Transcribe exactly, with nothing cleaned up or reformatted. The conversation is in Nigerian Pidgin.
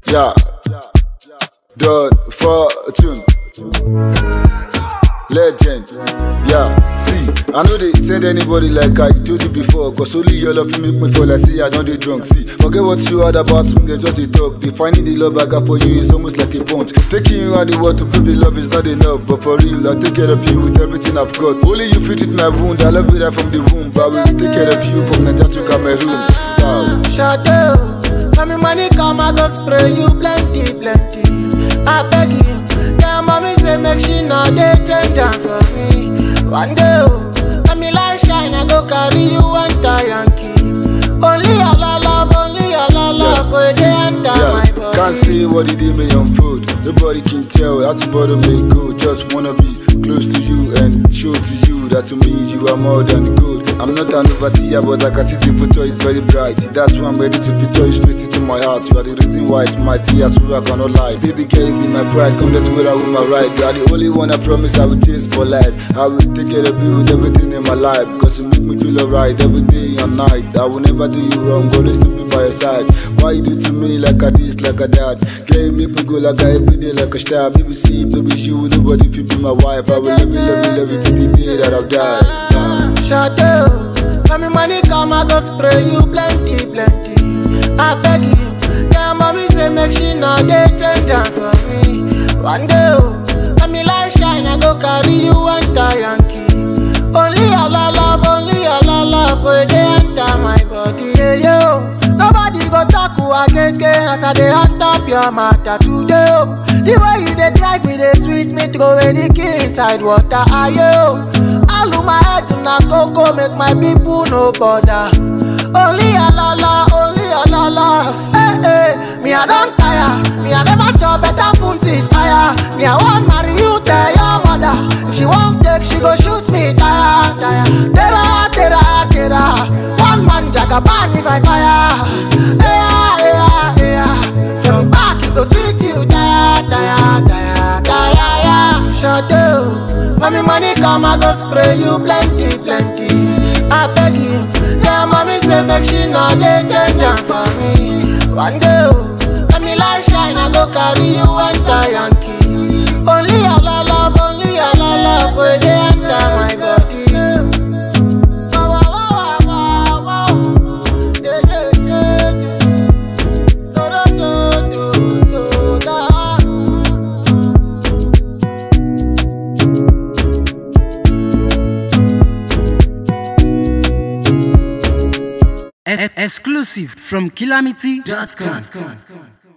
Yeah, Don Fortune, legend. Yeah, see, I know they send anybody like I told you before. Cause only your love make me feel like see I don't dey drunk. See, forget what you heard about me, they just a talk. Defining the love I got for you is almost like a punch. Taking you out the world to prove the love is not enough. But for real, I take care of you with everything I've got. Only you fit it my wound, I love you right from the womb. But I will take care of you from Nigeria to Cameroon. Wow. Shadow, when me money come, I go spray you plenty, plenty. I beg you, tell mommy say make she know they change down for me. One day, oh, when me light shine, I go carry you enter Yankee. Only your love, only your love, boy, they enter my body. Can't see what it did me on food. Nobody can tell how to bother me good. Just wanna be close to you and show to you that to me you are more than good. I'm not an overseer, but I can see the future is very bright. That's why I'm ready to picture you straight into my heart. You are the reason why it's my see, I swear I cannot lie. Baby girl, you be my pride, come let's go out with my ride. You are the only one I promise I will chase for life. I will take care of you with everything in my life. Cause you make me feel alright every day and night. I will never do you wrong, always to be by your side. Why you do to me like a this, like a that? Girl, you make me go like a every day like a star. Baby, see if there be you, nobody fit be my wife. I will love you, love you, love you till the day that I've died. Wow. Shadow, when me money come, I go spray you plenty, plenty. I beg you, tell mommy say make she know they change down for me. One day, oh, when me light shine, I go carry you enter Yankee. Only your love, only your love, boy, they enter my body. Yeah, yo, nobody go talk who I get as I dey on top your matter today. Oh. The way you dey drive me, dey sweet me, throw away the key inside water. Ah, yo, all of my head to na coco, make my people no bother. Only your love, only your love. Hey, hey, me I don't tire. Me I never chop better food since higher. Me I want marry you, tell your mother. If she wants take, she go shoot me, tire, tire. Tera, tera, tera. One man jagaban if I fire. Yeah, yeah, yeah. From back it go sweet you, tire, tire, tire, tire, yeah. Shadow, when me money come, I go spray you plenty, plenty. I beg you, tell mommy say make she know they change down for me. One day, oh, when me light shine, I go carry you enter Yankee. Only your love, only your love, boy, they enter my body. Wow, wow, wow, wow, wow. Yeah, yeah, yeah, yeah. Do, do, do, do, do, da. Exclusive from Calamity dot com.